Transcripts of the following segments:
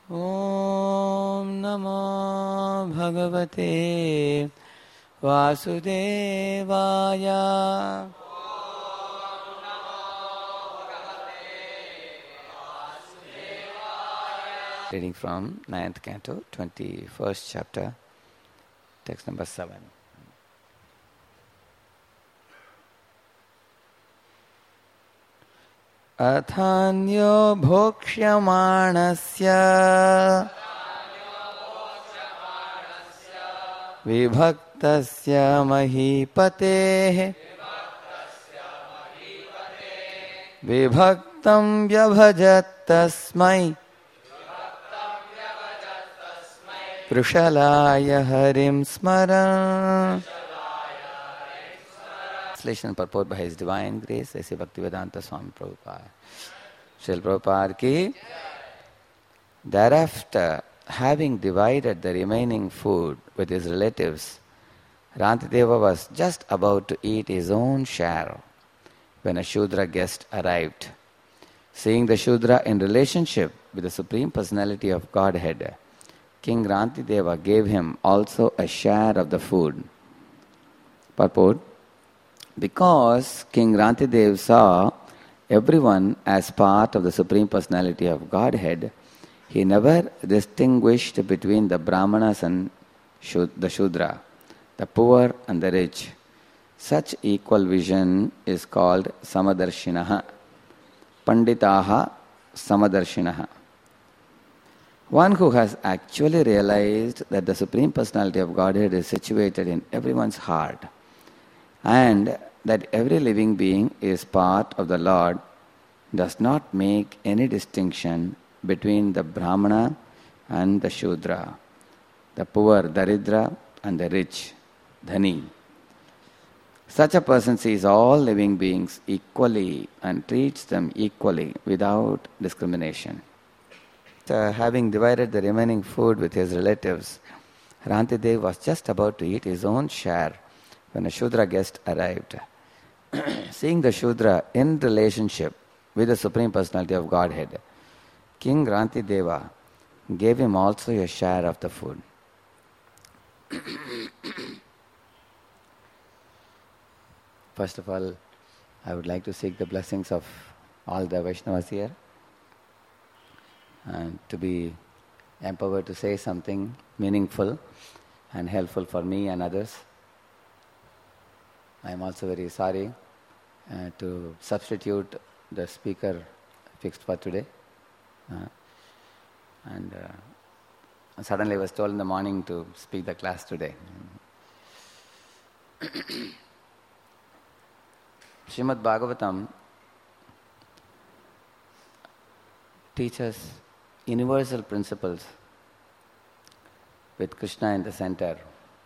Om Namo Bhagavate Vasudevaya. Reading from 9th Canto, 21st chapter, text number 7. Athanyo bhokshyamaणस्य vibhaktasya mahipateः vibhaktam vyabhajattasmai prushalaya harim smaran. Translation and purport by His Divine Grace, A.C. Bhaktivedanta Swami Prabhupada. Srila Prabhupada ki. Thereafter, having divided the remaining food with his relatives, Rantideva was just about to eat his own share when a Shudra guest arrived. Seeing the Shudra in relationship with the Supreme Personality of Godhead, King Rantideva gave him also a share of the food. Purport: because King Rantideva saw everyone as part of the Supreme Personality of Godhead, he never distinguished between the Brahmanas and the Shudra, the poor and the rich. Such equal vision is called Samadarshinaha, Panditaha Samadarshinaha. One who has actually realized that the Supreme Personality of Godhead is situated in everyone's heart and that every living being is part of the Lord does not make any distinction between the Brahmana and the Shudra, the poor, Daridra, and the rich, Dhani. Such a person sees all living beings equally and treats them equally without discrimination. Having divided the remaining food with his relatives, Rantideva was just about to eat his own share when a Shudra guest arrived. Seeing the Shudra in relationship with the Supreme Personality of Godhead, King Rantideva gave him also a share of the food. First of all, I would like to seek the blessings of all the Vaishnavas here and to be empowered to say something meaningful and helpful for me and others. I am also very sorry to substitute the speaker fixed for today. Suddenly I was told in the morning to speak the class today. Srimad Bhagavatam teaches universal principles with Krishna in the center.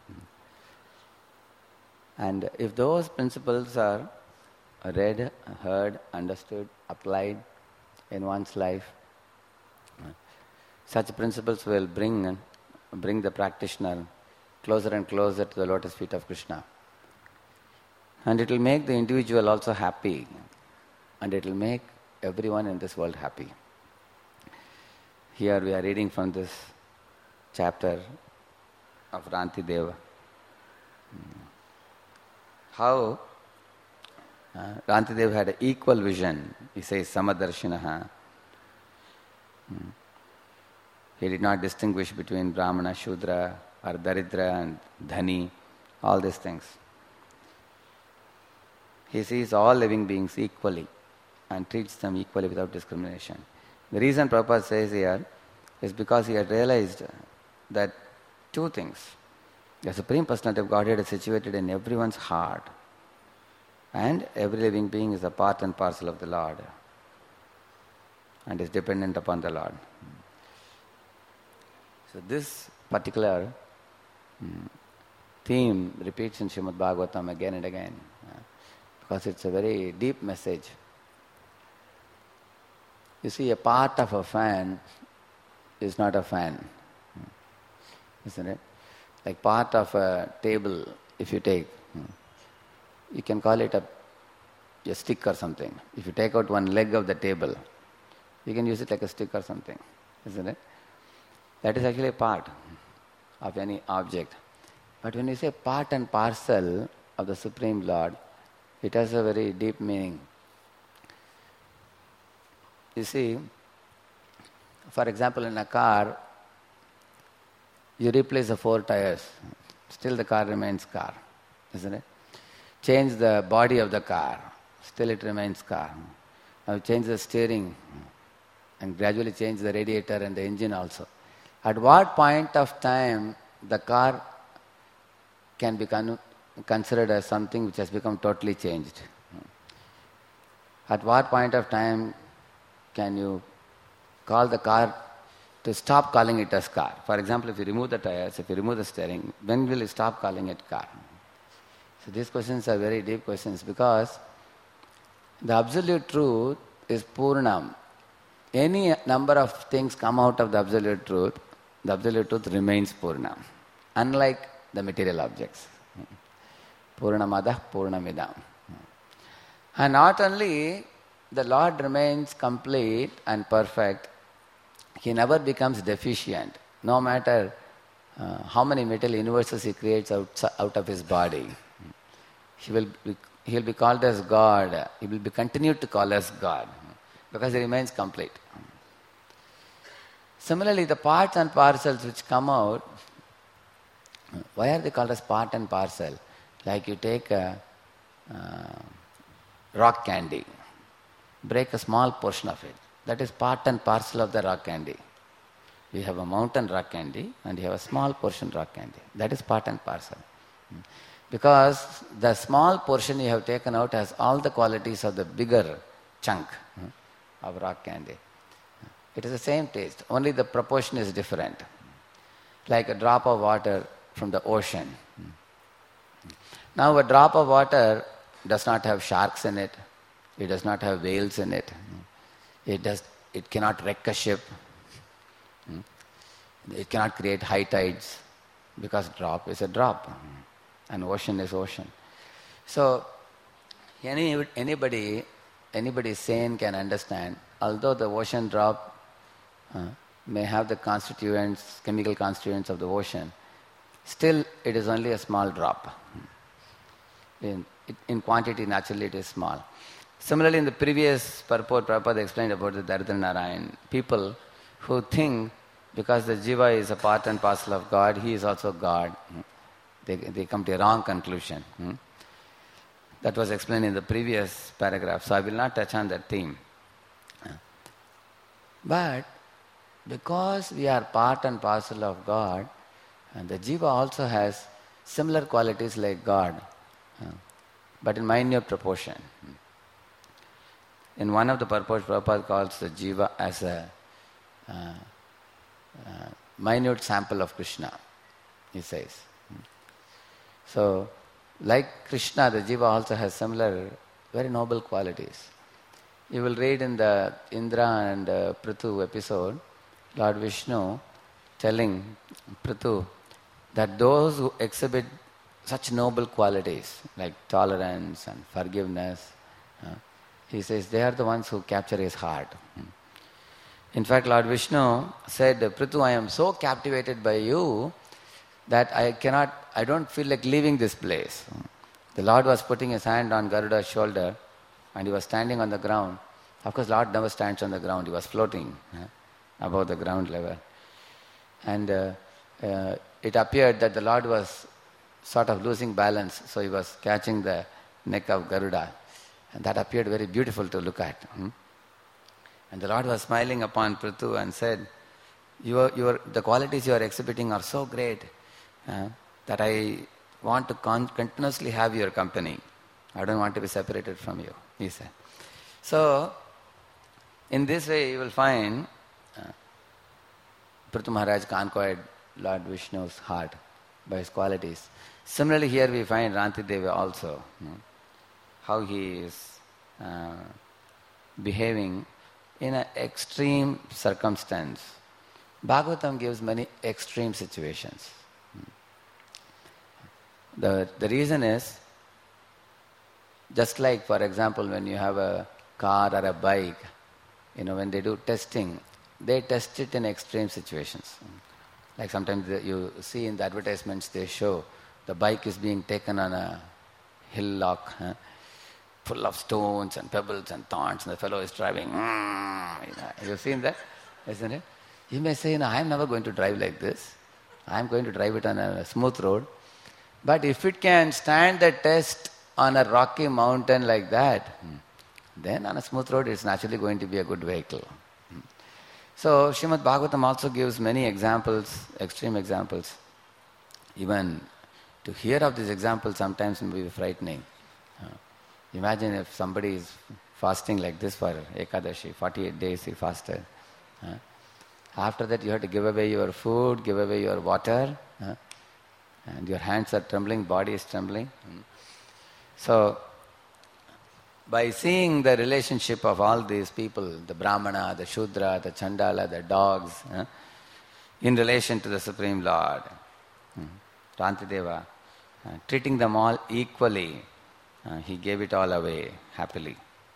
And if those principles are read, heard, understood, applied in one's life, such principles will bring the practitioner closer and closer to the lotus feet of Krishna. And it will make the individual also happy, and it will make everyone in this world happy. Here we are reading from this chapter of Rantideva. How Rantideva had an equal vision. He says Samadarshinaha. He did not distinguish between Brahmana, Shudra, or Daridra and Dhani, all these things. He sees all living beings equally and treats them equally without discrimination. The reason Prabhupada says here is because he had realized that two things. The Supreme Personality of Godhead is situated in everyone's heart, and every living being is a part and parcel of the Lord and is dependent upon the Lord. So this particular theme repeats in Srimad Bhagavatam again and again because it's a very deep message. You see, a part of a fan is not a fan, isn't it? Like part of a table, if you take, you can call it a stick or something. If you take out one leg of the table, you can use it like a stick or something, isn't it? That is actually a part of any object. But when you say part and parcel of the Supreme Lord, it has a very deep meaning. You see, for example, in a car, you replace the 4 tires. Still the car remains car, isn't it? Change the body of the car. Still it remains car. Now change the steering and gradually change the radiator and the engine also. At what point of time the car can be considered as something which has become totally changed? At what point of time can you call the car to stop calling it as car? For example, if you remove the tires, if you remove the steering, when will you stop calling it car? So these questions are very deep questions because the absolute truth is Purnam. Any number of things come out of the absolute truth remains Purnam. Unlike the material objects. Purnamadah Purnamidam. And not only the Lord remains complete and perfect, He never becomes deficient, no matter how many material universes He creates out of His body. He will be called as God. He will be continued to call as God because He remains complete. Similarly, the parts and parcels which come out, why are they called as part and parcel? Like you take a rock candy, break a small portion of it. That is part and parcel of the rock candy. You have a mountain rock candy and you have a small portion rock candy. That is part and parcel. Because the small portion you have taken out has all the qualities of the bigger chunk of rock candy. It is the same taste, only the proportion is different. Like a drop of water from the ocean. Now a drop of water does not have sharks in it. It does not have whales in it. It cannot wreck a ship. It cannot create high tides because drop is a drop and ocean is ocean. So anybody sane can understand, although the ocean drop may have the chemical constituents of the ocean, still it is only a small drop. In quantity, naturally it is small. Similarly, in the previous purport, Prabhupada explained about the Daridra Narayan. People who think because the Jiva is a part and parcel of God, he is also God. They come to a wrong conclusion. That was explained in the previous paragraph, so I will not touch on that theme. But because we are part and parcel of God, and the Jiva also has similar qualities like God, but in minute proportion. In one of the purports, Prabhupada calls the Jiva as a minute sample of Krishna, he says. So, like Krishna, the Jiva also has similar, very noble qualities. You will read in the Indra and Prithu episode, Lord Vishnu telling Prithu that those who exhibit such noble qualities like tolerance and forgiveness, he says they are the ones who capture his heart. In fact, Lord Vishnu said, Prithu, I am so captivated by you that I don't feel like leaving this place. The Lord was putting his hand on Garuda's shoulder and he was standing on the ground. Of course, Lord never stands on the ground. He was floating above the ground level. And it appeared that the Lord was sort of losing balance, so he was catching the neck of Garuda. And that appeared very beautiful to look at. And the Lord was smiling upon Prithu and said, the qualities you are exhibiting are so great that I want to continuously have your company. I don't want to be separated from you, he said. So, in this way you will find Prithu Maharaj conquered Lord Vishnu's heart by his qualities. Similarly, here we find Rantideva also, how he is behaving in an extreme circumstance. Bhagavatam gives many extreme situations. The reason is, just like, for example, when you have a car or a bike, when they do testing, they test it in extreme situations. Like sometimes you see in the advertisements they show the bike is being taken on a hillock, full of stones and pebbles and thorns, and the fellow is driving. You've seen that, isn't it? You may say, I'm never going to drive like this. I'm going to drive it on a smooth road. But if it can stand the test on a rocky mountain like that, then on a smooth road it's naturally going to be a good vehicle. So Srimad Bhagavatam also gives many examples, extreme examples. Even to hear of these examples sometimes may be frightening. Imagine if somebody is fasting like this for Ekadashi, 48 days he fasted. After that you have to give away your food, give away your water, and your hands are trembling, body is trembling. So, by seeing the relationship of all these people, the Brahmana, the Shudra, the Chandala, the dogs, in relation to the Supreme Lord, Rantideva, treating them all equally, he gave it all away happily.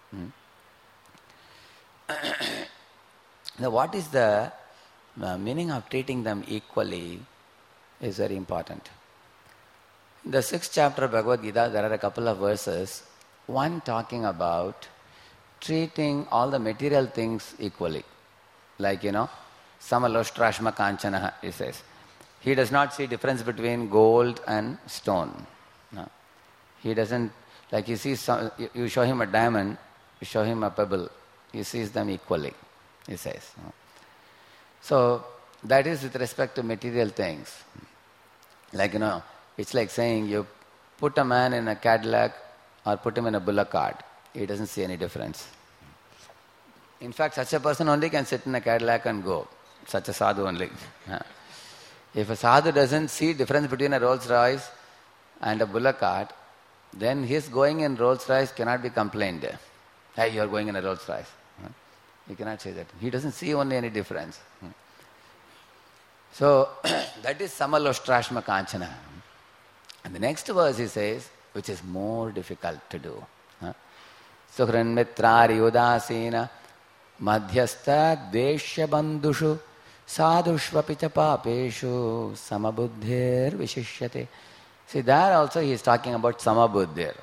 Now, what is the meaning of treating them equally is very important. In the 6th chapter of Bhagavad Gita, there are a couple of verses, one talking about treating all the material things equally. Like, Samaloshrashma Kanchana, he says. He does not see difference between gold and stone. No. He doesn't, like you see, you show him a diamond, you show him a pebble, he sees them equally, he says. No. So, that is with respect to material things. Like, it's like saying you put a man in a Cadillac or put him in a bullock cart. He doesn't see any difference. In fact, such a person only can sit in a Cadillac and go. Such a sadhu only. If a sadhu doesn't see difference between a Rolls Royce and a bullock cart, then his going in Rolls Royce cannot be complained. Hey, you are going in a Rolls Royce. You cannot say that. He doesn't see only any difference. So, that is Samaloshrashma Kanchana. And the next verse he says, which is more difficult to do. Suhran mitrari udasena madhyastha dveshya bandhushu sadhushvapicha papeshu samabuddhir vishishyate. See, there also he is talking about samabuddhir.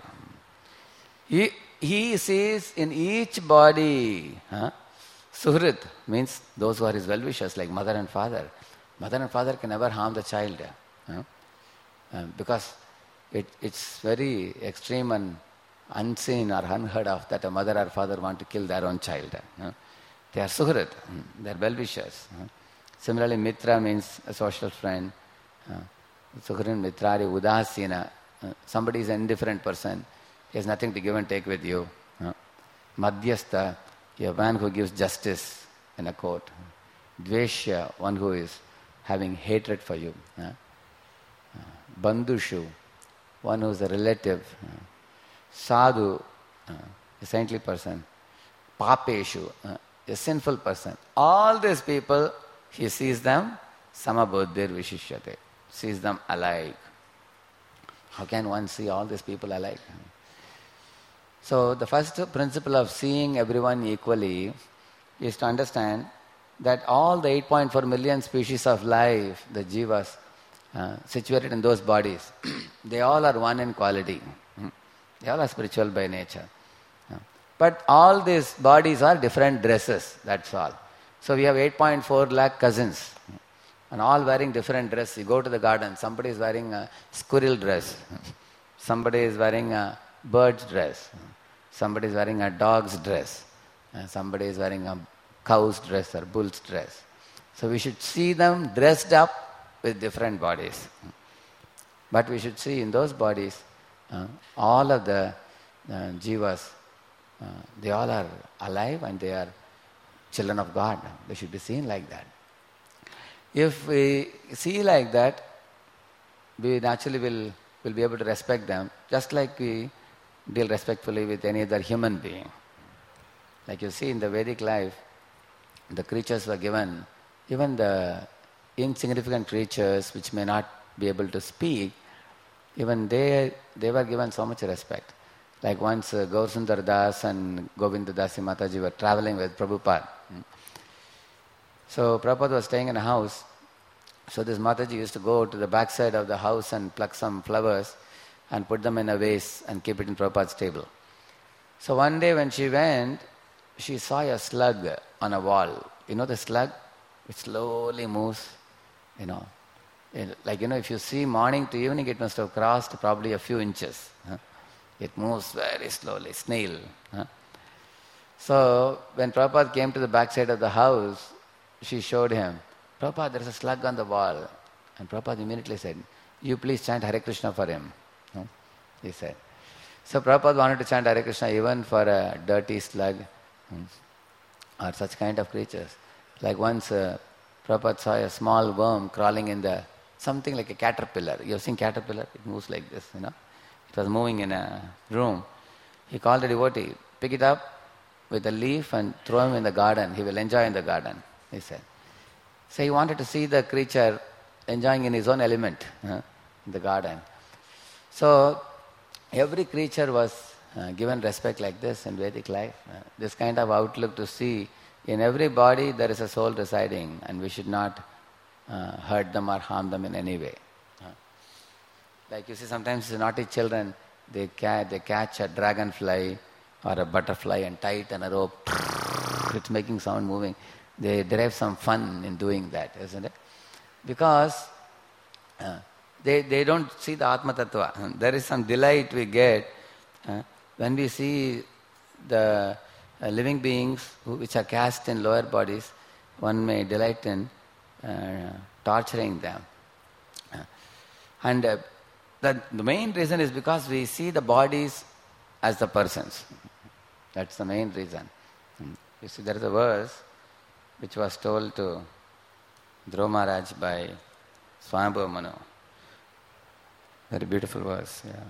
He sees in each body, suhrit means those who are his well-wishers, like mother and father. Mother and father can never harm the child. Because it's very extreme and unseen or unheard of that a mother or father want to kill their own child. They are suhrit, they are well-wishers. Similarly, mitra means a social friend. Suhrin mitrari udasina. Somebody is an indifferent person. He has nothing to give and take with you. Madhyastha, a man who gives justice in a court. Dveshya, one who is having hatred for you. Bandhushu, one who is a relative. Sadhu, a saintly person. Papeshu, a sinful person. All these people, he sees them samabuddhir vishishyate, sees them alike. How can one see all these people alike? So the first principle of seeing everyone equally is to understand that all the 8.4 million species of life, the jivas, situated in those bodies, they all are one in quality. They all are spiritual by nature. But all these bodies are different dresses, that's all. So we have 8.4 lakh cousins, and all wearing different dress. You go to the garden, somebody is wearing a squirrel dress, somebody is wearing a bird's dress, somebody is wearing a dog's dress, somebody is wearing a cow's dress or bull's dress. So we should see them dressed up with different bodies. But we should see in those bodies, all of the jivas, they all are alive and they are children of God. They should be seen like that. If we see like that, we naturally will be able to respect them, just like we deal respectfully with any other human being. Like you see in the Vedic life, the creatures were given, even the insignificant creatures which may not be able to speak, even they were given so much respect. Like once Gaurasundar Das and Govinda Dasi Mataji were traveling with Prabhupada. So Prabhupada was staying in a house, So this Mataji used to go to the backside of the house and pluck some flowers and put them in a vase and keep it in Prabhupada's table. So one day when she went, she saw a slug on a wall. You know the slug? It slowly moves, if you see morning to evening, it must have crossed probably a few inches. It moves very slowly, snail. So when Prabhupada came to the backside of the house, she showed him, Prabhupada, there is a slug on the wall. And Prabhupada immediately said, you please chant Hare Krishna for him. He said. So Prabhupada wanted to chant Hare Krishna even for a dirty slug or such kind of creatures. Like once Prabhupada saw a small worm crawling in something like a caterpillar. You have seen caterpillar? It moves like this, It was moving in a room. He called the devotee, pick it up with a leaf and throw him in the garden. He will enjoy in the garden, he said. So he wanted to see the creature enjoying in his own element in the garden. So every creature was given respect like this in Vedic life. This kind of outlook to see in every body there is a soul residing and we should not hurt them or harm them in any way. Like you see sometimes naughty children, they catch a dragonfly or a butterfly and tie it on a rope. It's making sound moving. They derive some fun in doing that, isn't it? Because they don't see the Atma Tattva. There is some delight we get when we see the living beings which are cast in lower bodies. One may delight in torturing them. And the main reason is because we see the bodies as the persons. That's the main reason. You see, there is a verse which was told to Dhruva Maharaj by Swayambhuva Manu. Very beautiful verse, yeah.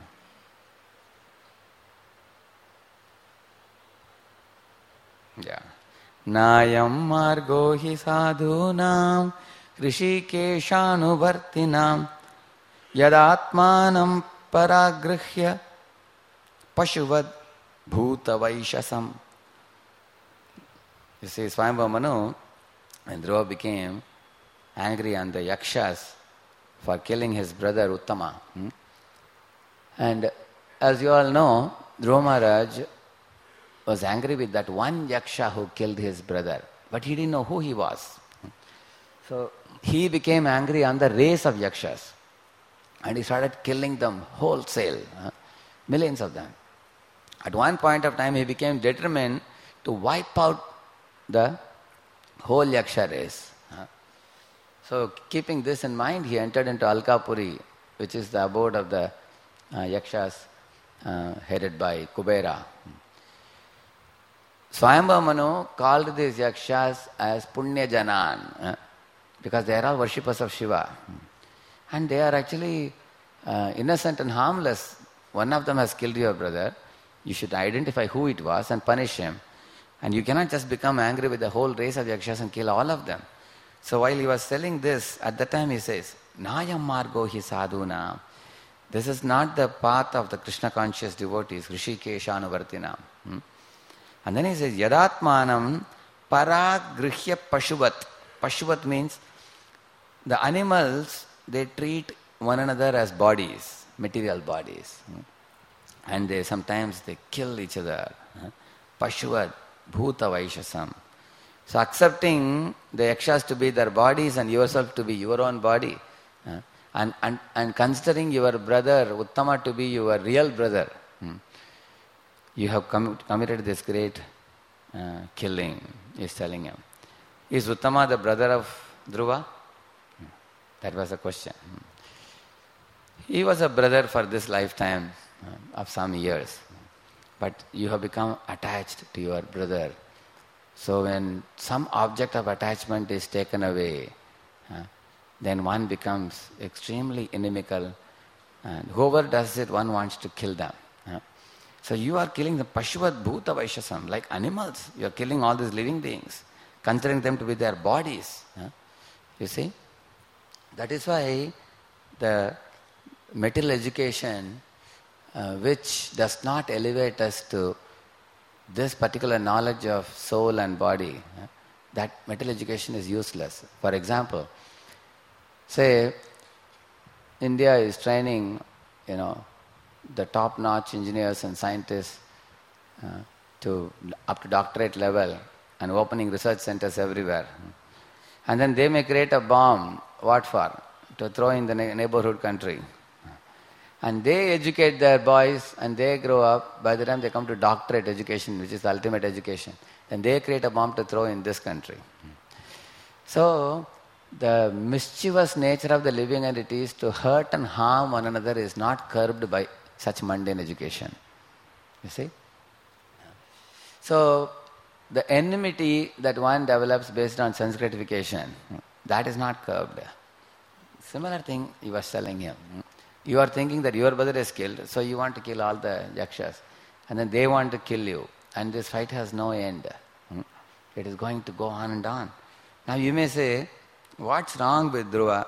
Yeah. Nayam margo hi sadhunam Hrishikeshanuvartinam Yadatmanam paragrihya Pashuvad bhuta vaishasam. You see, Swayambhuva Manu, when Dhruva became angry on the Yakshas for killing his brother Uttama. And as you all know, Dhruva Maharaj was angry with that one Yaksha who killed his brother. But he didn't know who he was. So he became angry on the race of Yakshas. And he started killing them wholesale. Millions of them. At one point of time he became determined to wipe out the whole Yaksha race. So keeping this in mind, he entered into Alkapuri, which is the abode of the Yakshas headed by Kubera. Swayambhuva Manu called these Yakshas as Punya Janan because they are all worshippers of Shiva. And they are actually innocent and harmless. One of them has killed your brother. You should identify who it was and punish him. And you cannot just become angry with the whole race of Yakshas and kill all of them. So while he was telling this, at the time he says, Nayam margo hi sadhuna. This is not the path of the Krishna conscious devotees, Hrishikeshanuvartinam. And then he says, Yadatmanam paragrihya pashuvat. Pashuvat means the animals, they treat one another as bodies, material bodies. And sometimes they kill each other. Pashuvat bhuta vaishasam. So accepting the Yakshas to be their bodies and yourself to be your own body, and considering your brother Uttama to be your real brother, you have committed this great killing, he's telling him. Is Uttama the brother of Dhruva? That was the question. He was a brother for this lifetime of some years, but you have become attached to your brother. So when some object of attachment is taken away, then one becomes extremely inimical, and whoever does it, one wants to kill them. So you are killing the Pashuvat Bhuta Vaishasam, like animals. You are killing all these living beings, considering them to be their bodies. You see? That is why the material education, which does not elevate us to this particular knowledge of soul and body, that material education is useless. For example, Say, India is training, the top-notch engineers and scientists up to doctorate level and opening research centers everywhere. And then they may create a bomb, what for? To throw in the neighborhood country. And they educate their boys and they grow up. By the time they come to doctorate education, which is the ultimate education, then they create a bomb to throw in this country. So, the mischievous nature of the living entities to hurt and harm one another is not curbed by such mundane education. You see? So, the enmity that one develops based on sense gratification, that is not curbed. Similar thing you were telling him. You are thinking that your brother is killed, so you want to kill all the yakshas. And then they want to kill you. And this fight has no end. It is going to go on and on. Now you may say, what's wrong with Dhruva?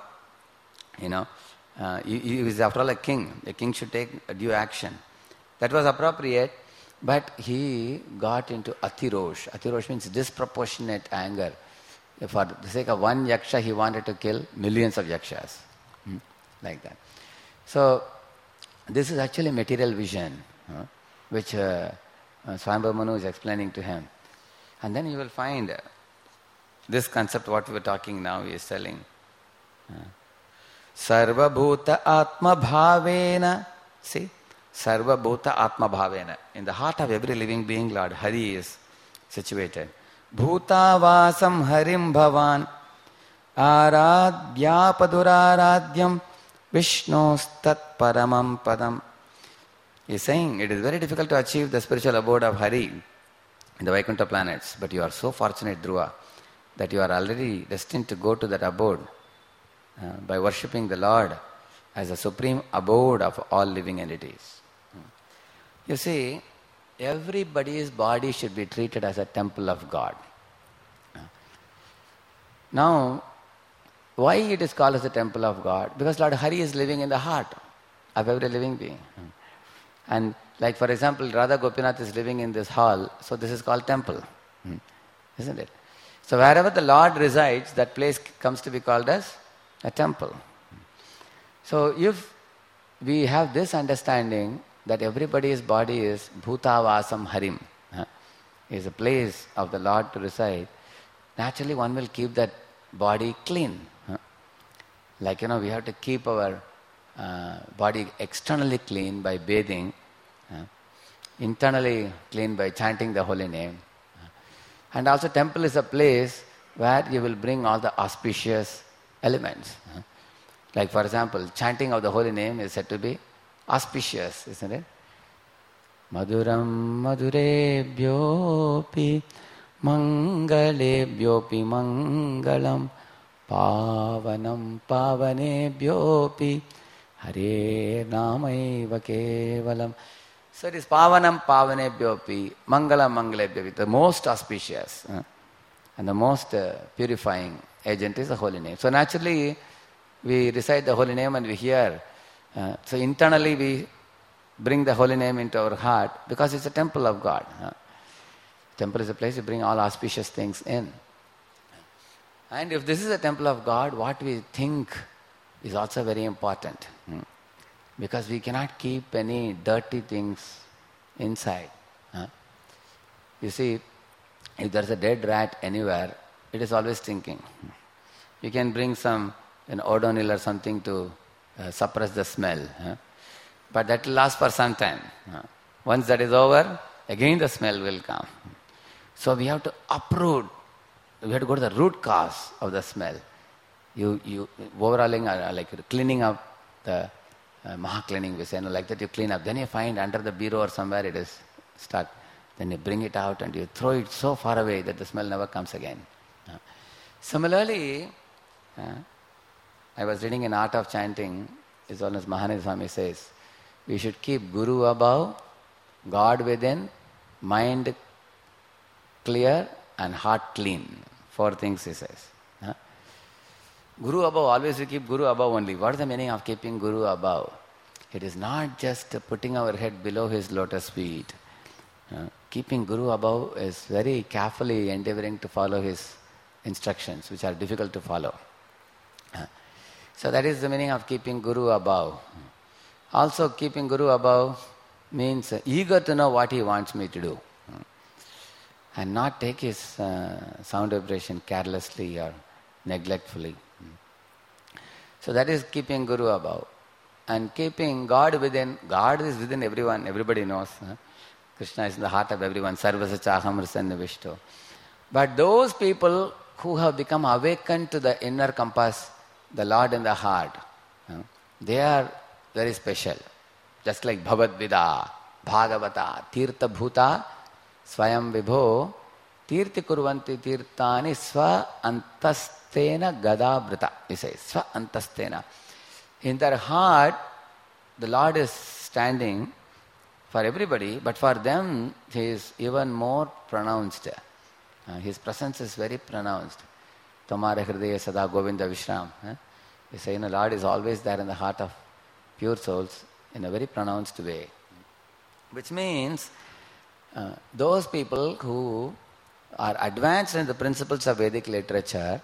He is after all a king. A king should take a due action. That was appropriate, but he got into atirosh. Atirosh means disproportionate anger. For the sake of one yaksha, he wanted to kill millions of yakshas. Like that. So, this is actually material vision, which Swayambhav Manu is explaining to him. And then you will find this concept, what we were talking now, he is telling. Sarva bhuta atma bhavena. See? Sarva bhuta atma bhavena. In the heart of every living being, Lord Hari is situated. Bhuta vasam harim bhavan. Aradhya paduraradyam. Vishnostat paramam padam. He is saying it is very difficult to achieve the spiritual abode of Hari in the Vaikuntha planets. But you are so fortunate, Dhruva, that you are already destined to go to that abode by worshipping the Lord as the supreme abode of all living entities. You see, everybody's body should be treated as a temple of God. Now, why it is called as the temple of God? Because Lord Hari is living in the heart of every living being. And like for example, Radha Gopinath is living in this hall, so this is called temple. Isn't it? So wherever the Lord resides, that place comes to be called as a temple. So if we have this understanding that everybody's body is bhutavasam harim, is a place of the Lord to reside, naturally one will keep that body clean. Like, we have to keep our body externally clean by bathing, internally clean by chanting the holy name. And also temple is a place where you will bring all the auspicious elements. Like for example, chanting of the holy name is said to be auspicious, isn't it? Madhuram madhurebhyopi mangalebhyopi mangalam pavanam pavanebhyopi hare namaiva kevalam. So it is pavanam pavanebhyopi mangalam mangalebhyopi, the most auspicious and the most purifying agent is the holy name. So naturally we recite the holy name and we hear. So internally we bring the holy name into our heart because it's a temple of God. Temple is a place you bring all auspicious things in. And if this is a temple of God, what we think is also very important. Because we cannot keep any dirty things inside. You see, if there's a dead rat anywhere, it is always thinking. You can bring some Odonil or something to suppress the smell. But that will last for some time. Once that is over, again the smell will come. So we have to uproot. We have to go to the root cause of the smell. You overhauling, like cleaning up the maha-cleaning, we say, like that you clean up. Then you find under the bureau or somewhere it is stuck. Then you bring it out and you throw it so far away that the smell never comes again. Similarly, I was reading in Art of Chanting, His Holiness Mahanid Swami says, we should keep Guru above, God within, mind clear and heart clean. 4 things he says. Guru above, always we keep Guru above only. What is the meaning of keeping Guru above? It is not just putting our head below his lotus feet. Keeping Guru above is very carefully endeavoring to follow his instructions, which are difficult to follow. So that is the meaning of keeping Guru above. Also keeping Guru above means eager to know what he wants me to do. And not take his sound vibration carelessly or neglectfully. So that is keeping Guru above. And keeping God within. God is within everyone, everybody knows. Krishna is in the heart of everyone. Sarvasa chaham rasannavishto. But those people who have become awakened to the inner compass, the Lord in the heart, they are very special. Just like Bhavad Vida, Bhagavata, Tirtha Bhuta, Swayam Vibho, Tirthi Kurvanti Tirthani Swa Antastena Gadabrita. He says, Swa Antastena. In their heart, the Lord is standing for everybody, but for them, He is even more pronounced. His presence is very pronounced. Tamara Hridaya Sada Govinda Vishram. They say, the Lord is always there in the heart of pure souls in a very pronounced way. Which means, those people who are advanced in the principles of Vedic literature,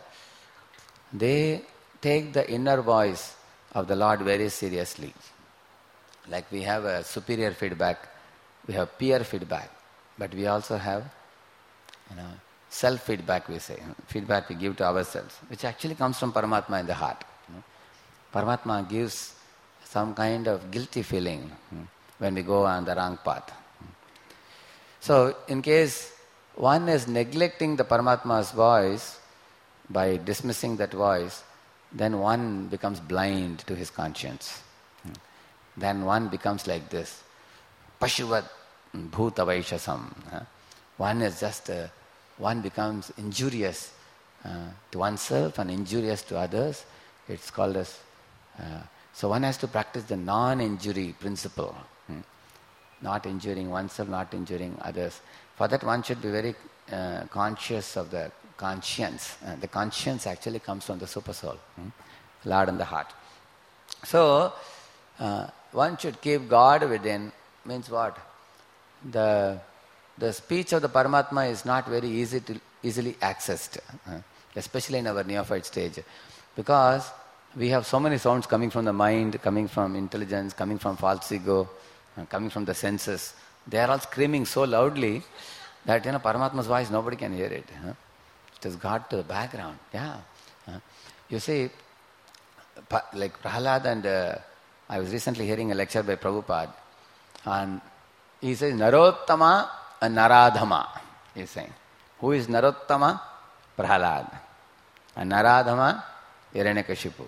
they take the inner voice of the Lord very seriously. Like we have a superior feedback, we have peer feedback, but we also have self-feedback, we say. Feedback we give to ourselves, which actually comes from Paramatma in the heart. Paramatma gives some kind of guilty feeling when we go on the wrong path. So, in case one is neglecting the Paramatma's voice by dismissing that voice, then one becomes blind to his conscience. Then one becomes like this, Pashuvat Bhuta Vaishasam. One is just, one becomes injurious to oneself and injurious to others. It's called as, so one has to practice the non-injury principle. Not injuring oneself, not injuring others. For that one should be very conscious of the conscience. The conscience actually comes from the super soul, Lord in the heart. So, one should keep God within, means what? The speech of the Paramatma is not very easily accessed, especially in our neophyte stage. Because we have so many sounds coming from the mind, coming from intelligence, coming from false ego, coming from the senses. They are all screaming so loudly that Paramatma's voice, nobody can hear it. It has got to the background. Yeah. You see, like Prahalad and I was recently hearing a lecture by Prabhupada, and he says Narottama and Naradhama. He is saying, who is Narottama? Prahalad. And Naradhama? Hiranyakashipu.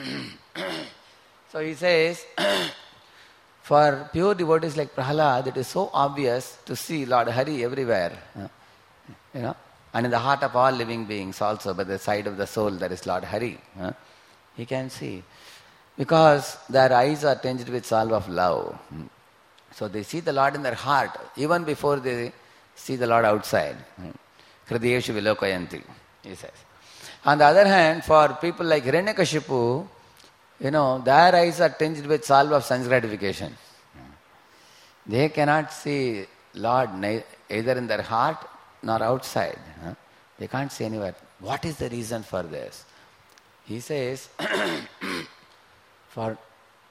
So he says, for pure devotees like Prahalad, it is so obvious to see Lord Hari everywhere. And in the heart of all living beings also, by the side of the soul, there is Lord Hari. He can see. Because their eyes are tinged with salve of love. So they see the Lord in their heart, even before they see the Lord outside. Hridayeshu vilokayanti, he says. On the other hand, for people like Hiranyakashipu, their eyes are tinged with salve of sense gratification. They cannot see Lord either in their heart nor outside. They can't see anywhere. What is the reason for this? He says, for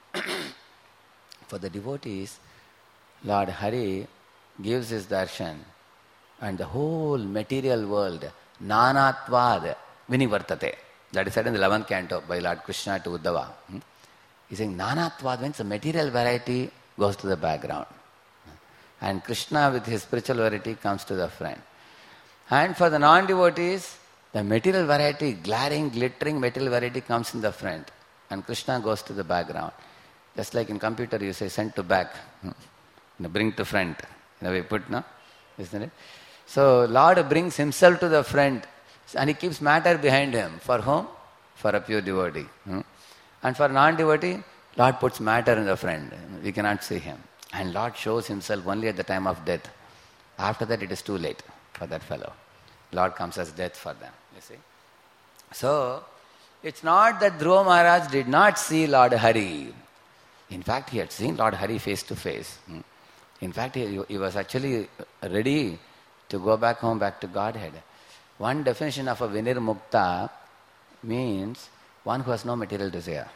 the devotees, Lord Hari gives his darshan, and the whole material world, nanatvad vinivartate. That is said in the 11th canto by Lord Krishna to Uddhava. He's saying nanatvad means the material variety goes to the background. And Krishna with his spiritual variety comes to the front. And for the non-devotees, the material variety, glaring, glittering material variety comes in the front. And Krishna goes to the background. Just like in computer you say send to back, bring to front. In a way put, no? Isn't it? So Lord brings himself to the front and he keeps matter behind him. For whom? For a pure devotee. And for non-devotee, Lord puts matter in the front. We cannot see him. And Lord shows himself only at the time of death. After that it is too late for that fellow. Lord comes as death for them, you see. So, it's not that Dhruva Maharaj did not see Lord Hari. In fact, he had seen Lord Hari face to face. In fact, he was actually ready to go back home, back to Godhead. One definition of a Vinirmukta means one who has no material desire,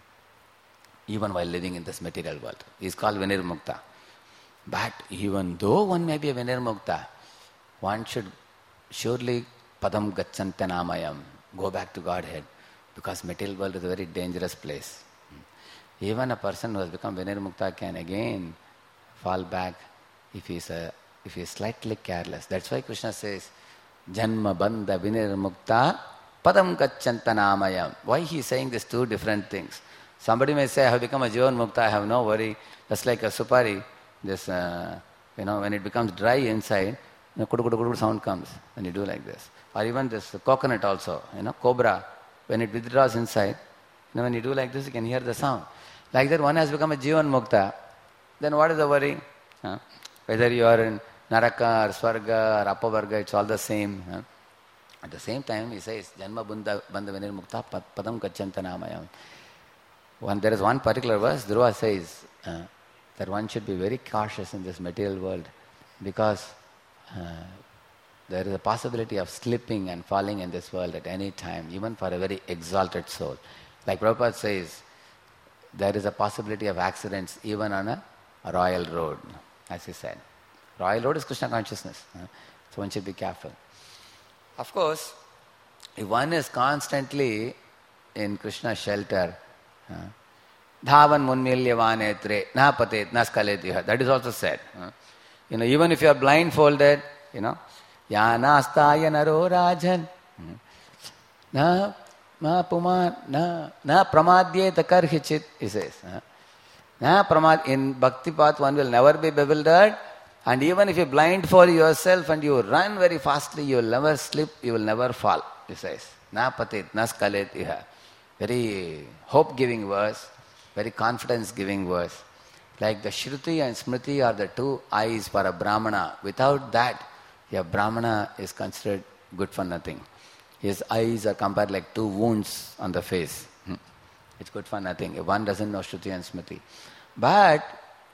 even while living in this material world. He is called Vinirmukta. But even though one may be a Vinirmukta, one should surely Padam Gacchantanamayam, go back to Godhead, because material world is a very dangerous place. Even a person who has become Vinirmukta can again fall back if he is slightly careless. That's why Krishna says, Janma Bandha Vinirmukta Padam Gacchantanamayam. Why he is saying these two different things? Somebody may say, I have become a Jivan Mukta, I have no worry. Just like a supari, this, when it becomes dry inside, kudu kudu kudu sound comes when you do like this. Or even this coconut also, cobra, when it withdraws inside, when you do like this, you can hear the sound. Like that, one has become a Jivan Mukta. Then what is the worry? Whether you are in Naraka or Swarga or Apavarga, it's all the same. At the same time, he says, Janma Bandha Vinirmukta Padam Gacchantanamayam. There is one particular verse, Dhruva says that one should be very cautious in this material world, because there is a possibility of slipping and falling in this world at any time, even for a very exalted soul. Like Prabhupada says, there is a possibility of accidents even on a royal road, as he said. Royal road is Krishna consciousness, so one should be careful. Of course, if one is constantly in Krishna's shelter, Dhavan munmilya vanetre, na patet, na skaletiha. That is also said. Even if you are blindfolded, yana astaya naro rajan, na puman, na pramadye takarhichit, he says. Na pramad, in bhakti path one will never be bewildered, and even if you blindfold yourself and you run very fastly, you will never slip, you will never fall, he says. Na patet, na skaletiha. Very hope-giving verse, very confidence-giving verse. Like the Shruti and Smriti are the two eyes for a Brahmana. Without that, a Brahmana is considered good for nothing. His eyes are compared like two wounds on the face. It's good for nothing if one doesn't know Shruti and Smriti. But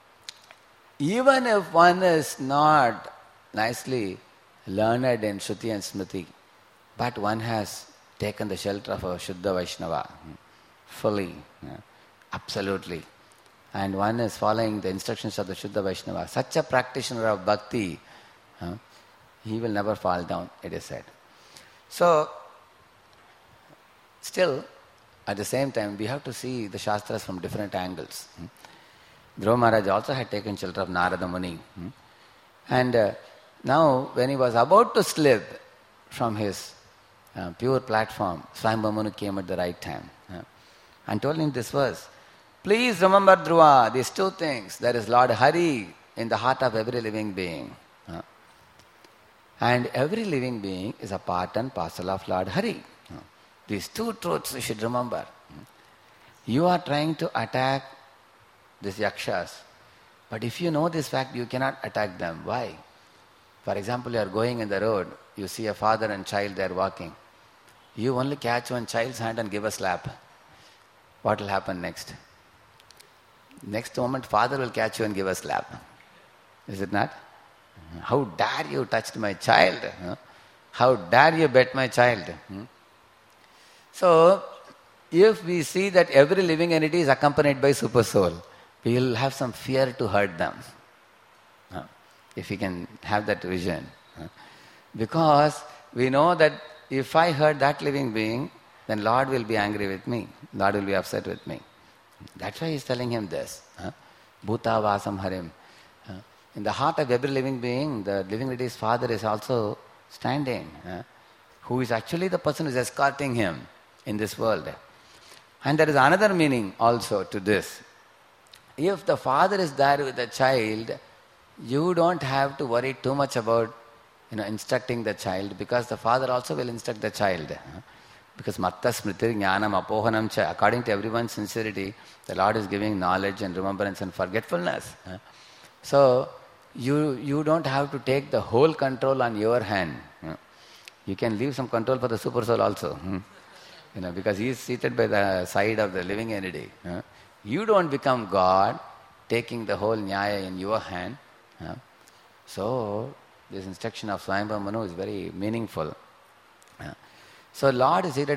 even if one is not nicely learned in Shruti and Smriti, but one has taken the shelter of a Shuddha Vaishnava fully, absolutely, and one is following the instructions of the Shuddha Vaishnava, such a practitioner of bhakti, he will never fall down, it is said. So, still, at the same time, we have to see the Shastras from different angles. Dhruva Maharaj also had taken shelter of Narada Muni. And now, when he was about to slip from his pure platform, Swayambhu Manu came at the right time and told him this verse. Please remember, Dhruva, these two things. There is Lord Hari in the heart of every living being. And every living being is a part and parcel of Lord Hari. These two truths you should remember. You are trying to attack these yakshas, but if you know this fact, you cannot attack them. Why? For example, you are going in the road, you see a father and child there walking. You only catch one child's hand and give a slap. What will happen next? Next moment, father will catch you and give a slap. Is it not? How dare you touch my child? How dare you bet my child? So, if we see that every living entity is accompanied by super soul, we will have some fear to hurt them. If we can have that vision. Because we know that if I hurt that living being, then Lord will be angry with me. Lord will be upset with me. That's why he is telling him this. Bhuta Vasam Harim. In the heart of every living being, the living entity's father is also standing. Who is actually the person who is escorting him in this world. And there is another meaning also to this. If the father is there with the child, you don't have to worry too much about instructing the child, because the father also will instruct the child. Because matta smriti jnanam apohanam cha, according to everyone's sincerity, the Lord is giving knowledge and remembrance and forgetfulness. So, you don't have to take the whole control on your hand. You can leave some control for the super soul also. Because he is seated by the side of the living entity. You don't become God, taking the whole nyaya in your hand. So, this instruction of Swayambhu Manu is very meaningful. So, Lord is seated in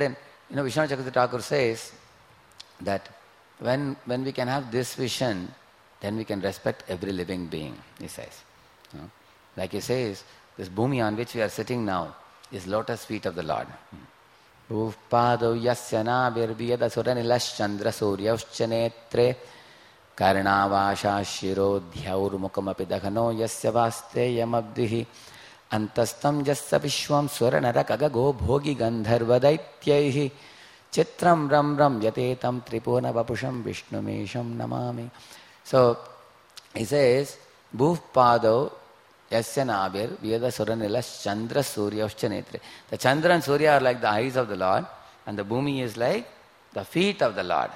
Vishwanath Chakravarti Thakur says that when we can have this vision, then we can respect every living being, he says. Like he says, this bhumi on which we are sitting now is lotus feet of the Lord. Bhuvpado yasya navirviyada suranilaschandra suryauscha netre karnavasha shirodhyaur mukamapi daghano yasya vaste yamabdihi antastam yasya vishwam swaranarakago bhogi gandharvadaityaihi chitram ram ram yatetam tripuna vapusham vishnumesham namami. So he says, Bhuvpado yasya nabir vyeda suranilas chandra suryauscha netre. The Chandra and Surya are like the eyes of the Lord, and the Bhumi is like the feet of the Lord.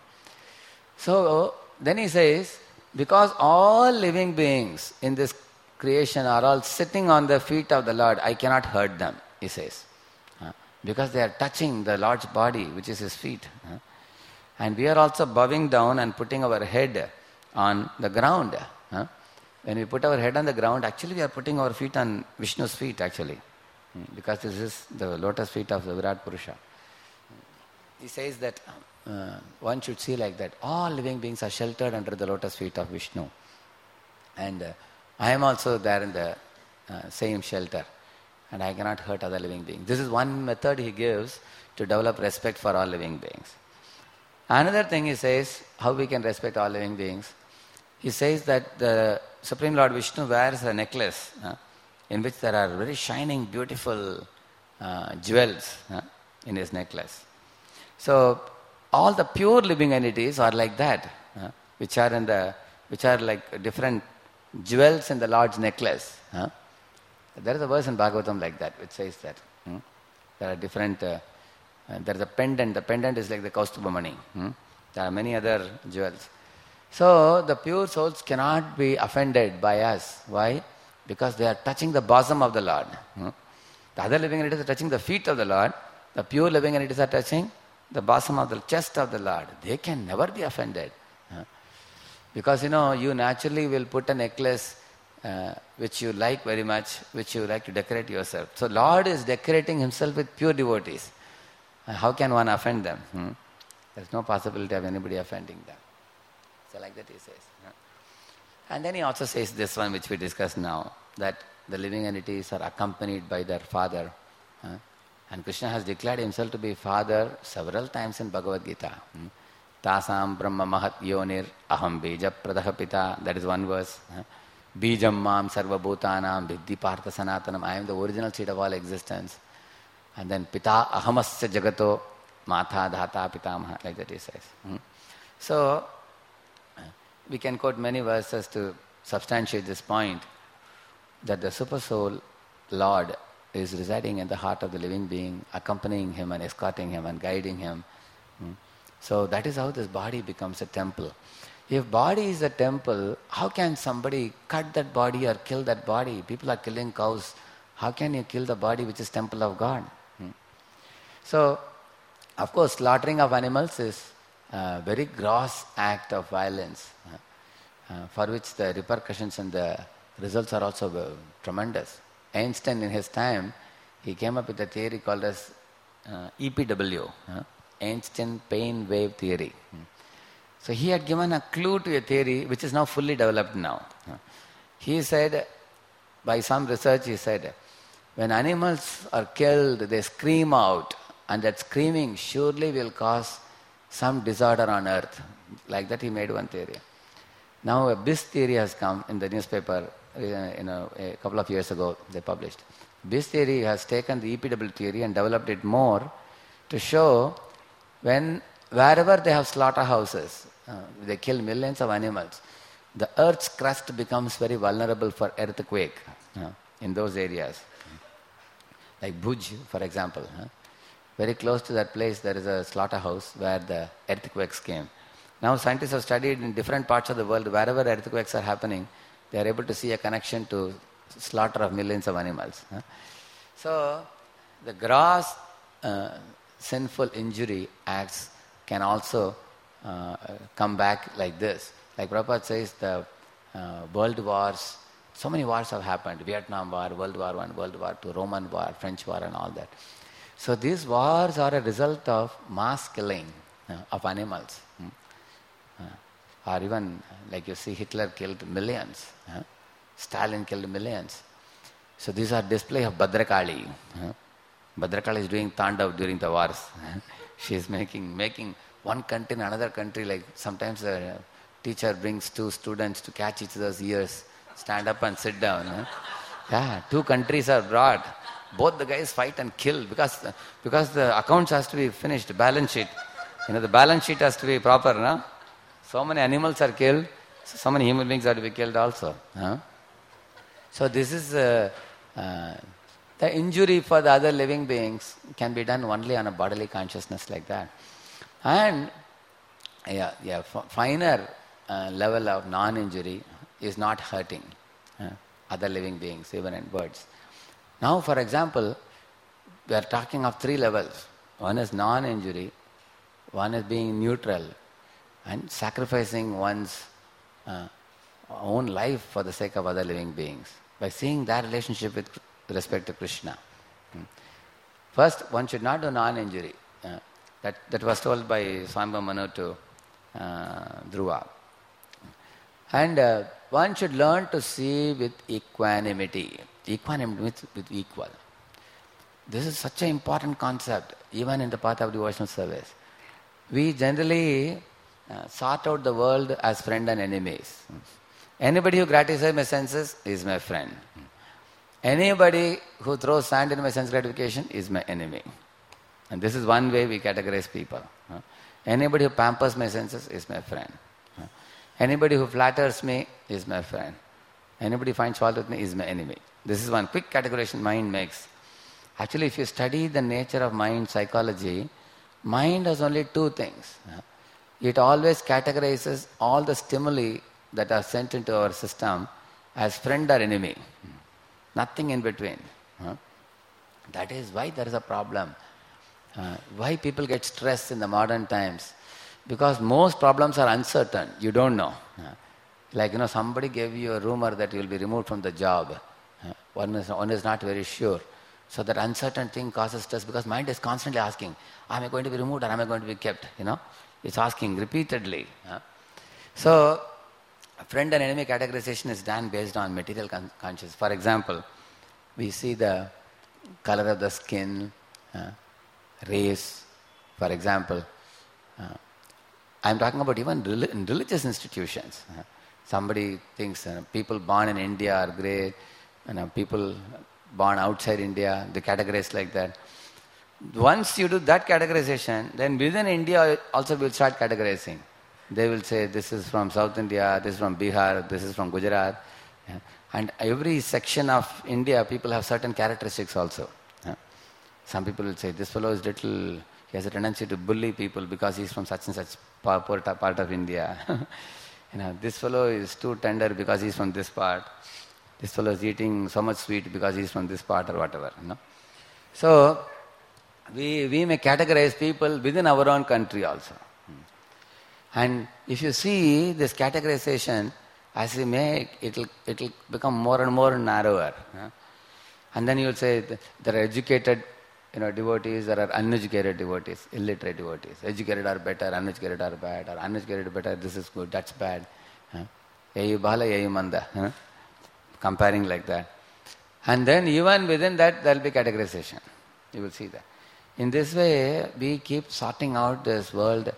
So then he says, because all living beings in this creation are all sitting on the feet of the Lord, I cannot hurt them, he says. Because they are touching the Lord's body, which is his feet. And we are also bowing down and putting our head on the ground. When we put our head on the ground, actually we are putting our feet on Vishnu's feet, actually. Because this is the lotus feet of the Virat Purusha. He says that one should see like that. All living beings are sheltered under the lotus feet of Vishnu. And I am also there in the same shelter. And I cannot hurt other living beings. This is one method he gives to develop respect for all living beings. Another thing he says, how we can respect all living beings. He says that the Supreme Lord Vishnu wears a necklace in which there are very shining, beautiful jewels in his necklace. So all the pure living entities are like that, which are like different jewels in the Lord's necklace. There is a verse in Bhagavatam like that, which says that there are different. There is a pendant. The pendant is like the Kaustubhamani. There are many other jewels. So the pure souls cannot be offended by us. Why? Because they are touching the bosom of the Lord. The other living entities are touching the feet of the Lord. The pure living entities are touching the bosom of the chest of the Lord. They can never be offended. Because you naturally will put a necklace which you like very much, which you like to decorate yourself. So Lord is decorating himself with pure devotees. How can one offend them? There is no possibility of anybody offending them. So like that he says. And then he also says this one which we discussed now, that the living entities are accompanied by their father. And Krishna has declared himself to be father several times in Bhagavad Gita. Tasam Brahma Mahat Yonir Aham Bija Pradaha Pita. That is one verse. Bijam Mam Sarva Bhutanam Viddhi Partha Sanatanam. I am the original seed of all existence. And then Pita Ahamasya Jagato Matha Dhata Pitamaha. Like that he says. So we can quote many verses to substantiate this point, that the Super Soul Lord is residing in the heart of the living being, accompanying him and escorting him and guiding him. So that is how this body becomes a temple. If body is a temple, how can somebody cut that body or kill that body? People are killing cows. How can you kill the body which is temple of God? So, of course, slaughtering of animals is a very gross act of violence, for which the repercussions and the results are also tremendous. Einstein in his time, he came up with a theory called as EPW, Einstein Pain Wave Theory. So he had given a clue to a theory which is now fully developed now. He said, by some research he said, when animals are killed, they scream out, and that screaming surely will cause some disorder on earth. Like that he made one theory. Now a BIS theory has come in the newspaper, a couple of years ago they published. BIS theory has taken the EPW theory and developed it more to show wherever they have slaughterhouses, they kill millions of animals, the earth's crust becomes very vulnerable for earthquake in those areas. Like Bhuj, for example. Very close to that place there is a slaughterhouse where the earthquakes came. Now scientists have studied in different parts of the world, wherever earthquakes are happening, they are able to see a connection to slaughter of millions of animals. So the gross sinful injury acts can also come back like this. Like Prabhupada says, the world wars, so many wars have happened. Vietnam War, World War I, World War II, Roman War, French War and all that. So these wars are a result of mass killing of animals. Or even, like you see, Hitler killed millions. Stalin killed millions. So these are display of Bhadrakali. Bhadrakali is doing Tandav during the wars. She is making one country and another country, like sometimes the teacher brings two students to catch each other's ears, stand up and sit down. Yeah, two countries are brought. Both the guys fight and kill because the accounts has to be finished, balance sheet. The balance sheet has to be proper, no? So many animals are killed, so many human beings are to be killed also. So this is the injury for the other living beings can be done only on a bodily consciousness like that. And finer level of non-injury is not hurting other living beings, even in birds. Now, for example, we are talking of three levels. One is non-injury, one is being neutral, and sacrificing one's own life for the sake of other living beings by seeing that relationship with respect to Krishna. First, one should not do non-injury. That was told by Swambhu Manu to Dhruva. And one should learn to see with equanimity. Equanimity with equal. This is such an important concept, even in the path of devotional service. We generally sort out the world as friend and enemies. Anybody who gratifies my senses is my friend. Anybody who throws sand in my sense gratification is my enemy. And this is one way we categorize people. Anybody who pampers my senses is my friend. Anybody who flatters me is my friend. Anybody who finds fault with me is my enemy. This is one quick categorization mind makes. Actually, if you study the nature of mind psychology, mind has only two things. It always categorizes all the stimuli that are sent into our system as friend or enemy. Nothing in between. That is why there is a problem. Why people get stressed in the modern times? Because most problems are uncertain. You don't know. Like, somebody gave you a rumor that you will be removed from the job. One is not very sure. So that uncertain thing causes stress because mind is constantly asking, am I going to be removed or am I going to be kept? It's asking repeatedly. So, friend and enemy categorization is done based on material consciousness. For example, we see the color of the skin, race, for example. I'm talking about even in religious institutions. Somebody thinks people born in India are great, people born outside India, they categorize like that. Once you do that categorization, then within India also will start categorizing. They will say this is from South India, this is from Bihar, this is from Gujarat. And every section of India, people have certain characteristics also. Some people will say this fellow is he has a tendency to bully people because he's from such and such poor part of India. This fellow is too tender because he's from this part. This fellow is eating so much sweet because he's from this part or whatever. So, we may categorize people within our own country also. And if you see this categorization, as we make, it'll become more and more narrower. And then you will say there are educated devotees, there are uneducated devotees, illiterate devotees. Educated are better, uneducated are bad, or uneducated better, this is good, that's bad. Yayu bala, yayu manda. Comparing like that. And then even within that, there will be categorization. You will see that. In this way, we keep sorting out this world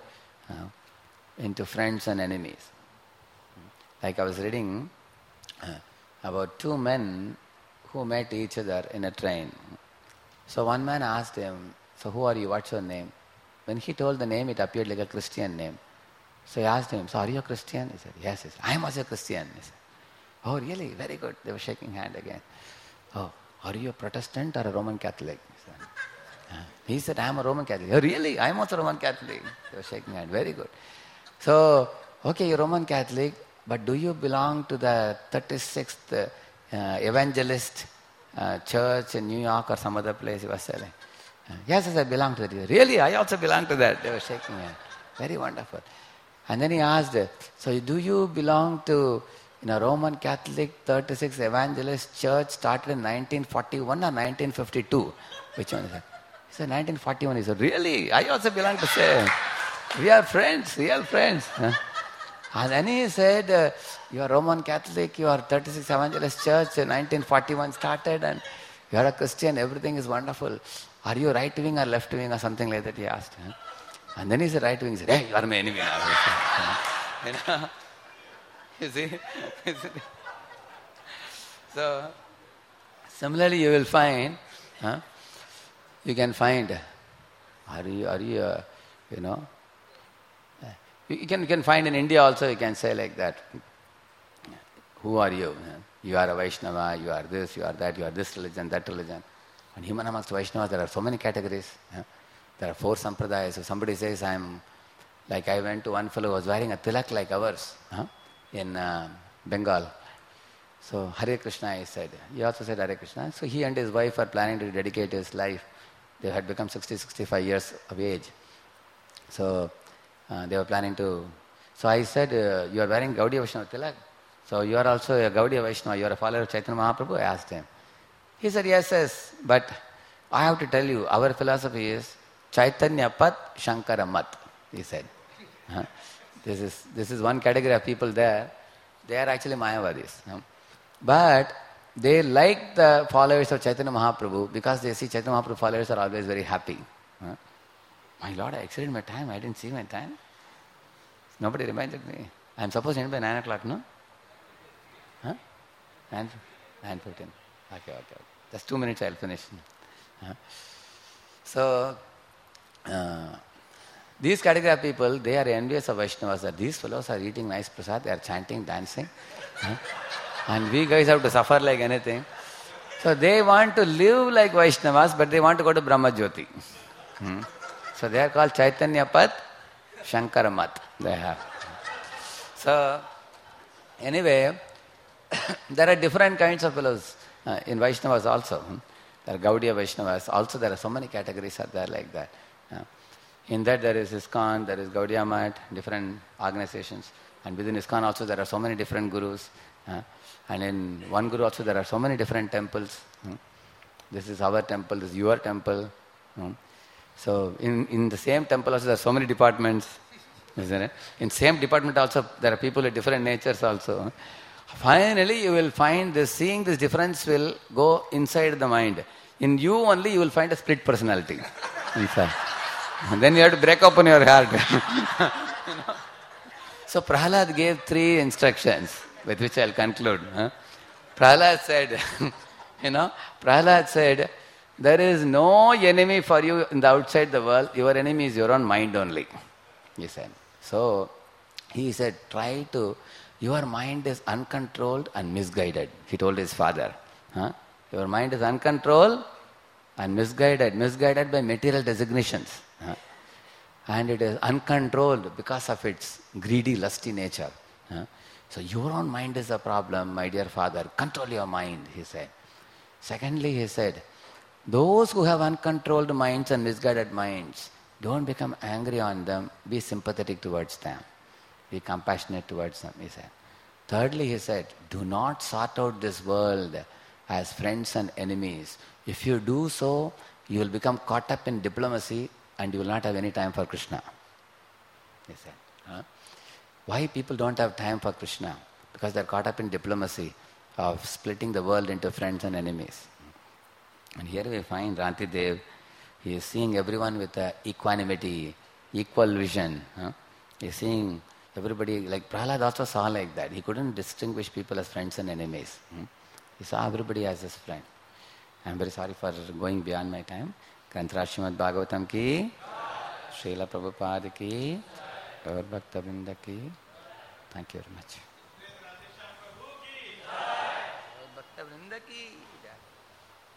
into friends and enemies. Like I was reading about two men who met each other in a train. So one man asked him, so who are you, what's your name? When he told the name, it appeared like a Christian name. So he asked him, so are you a Christian? He said, yes. He said, I am also a Christian. He said, oh really, very good. They were shaking hand again. Oh, are you a Protestant or a Roman Catholic? He said, I am a Roman Catholic. Oh really, I am also a Roman Catholic. They were shaking hand, very good. So, okay, you're Roman Catholic, but do you belong to the 36th Evangelist Church in New York or some other place? He was saying, yes, I belong to that. Really, I also belong to that. They were shaking hand. Very wonderful. And then he asked, so do you belong to Roman Catholic 36th Evangelist Church started in 1941 or 1952? Which one is that? He said, 1941. He said, really? I also belong to say, we are friends, real friends. Huh? And then he said, you are Roman Catholic, you are 36 Evangelist Church, 1941 started, and you are a Christian, everything is wonderful. Are you right wing or left wing or something like that, he asked. Huh? And then he said, right wing. He said, hey, you are my enemy now. You know? You see? So, similarly you will find, you can find, you know, you can find in India also, you can say like that. Who are you? You are a Vaishnava, you are this, you are that, you are this religion, that religion. And even amongst Vaishnavas, there are so many categories. There are 4 sampradayas. So somebody says, I went to one fellow who was wearing a tilak like ours in Bengal. So Hare Krishna, he said. He also said Hare Krishna. So he and his wife are planning to dedicate his life. They had become 60, 65 years of age. So they were planning to... So I said, you are wearing Gaudiya Vaishnava tilak. So you are also a Gaudiya Vaishnava, you are a follower of Chaitanya Mahaprabhu? I asked him. He said, yes. But I have to tell you, our philosophy is Chaitanya Pat, Shankara Mat, he said. This is one category of people there. They are actually Mayavadis. But they like the followers of Chaitanya Mahaprabhu because they see Chaitanya Mahaprabhu followers are always very happy. My Lord, I exceeded my time. I didn't see my time. Nobody reminded me. I am supposed to end by 9 o'clock, no? 9:15. Okay. Just 2 minutes, I'll finish. So, these category of people, they are envious of Vaishnavas, that these fellows are eating nice prasad, they are chanting, dancing. And we guys have to suffer like anything. So they want to live like Vaishnavas, but they want to go to Brahma Jyoti. So they are called Chaitanya Pat, Shankara Mat. They have. So, anyway, there are different kinds of fellows in Vaishnavas also. There are Gaudiya Vaishnavas. Also there are so many categories are there like that. In that there is ISKCON, there is Gaudiya Math, different organizations. And within ISKCON also there are so many different gurus. And in one guru also there are so many different temples. This is our temple, this is your temple. So in the same temple also there are so many departments. Isn't it? In same department also there are people with different natures also. Finally you will find this, seeing this difference will go inside the mind. In you only you will find a split personality inside. And then you have to break open your heart. So Prahlad gave 3 instructions with which I will conclude. Prahlad said, there is no enemy for you in the outside the world. Your enemy is your own mind only. He said. So he said, your mind is uncontrolled and misguided. He told his father. Your mind is uncontrolled and misguided by material designations. And it is uncontrolled because of its greedy, lusty nature. So your own mind is a problem, my dear father. Control your mind, he said. Secondly, he said, those who have uncontrolled minds and misguided minds, don't become angry on them. Be sympathetic towards them. Be compassionate towards them, he said. Thirdly, he said, do not sort out this world as friends and enemies. If you do so, you will become caught up in diplomacy and you will not have any time for Krishna. He said. Why people don't have time for Krishna? Because they are caught up in diplomacy of splitting the world into friends and enemies. And here we find Rantidev. He is seeing everyone with equanimity, equal vision. He is seeing everybody, like Prahlad also saw like that. He couldn't distinguish people as friends and enemies. He saw everybody as his friend. I am very sorry for going beyond my time. Granthara Srimad Bhagavatam ki, Srila Prabhupada ki, Gaur Bhakta Vrinda ki. Thank you very much. Gaur Bhakta Vrinda ki.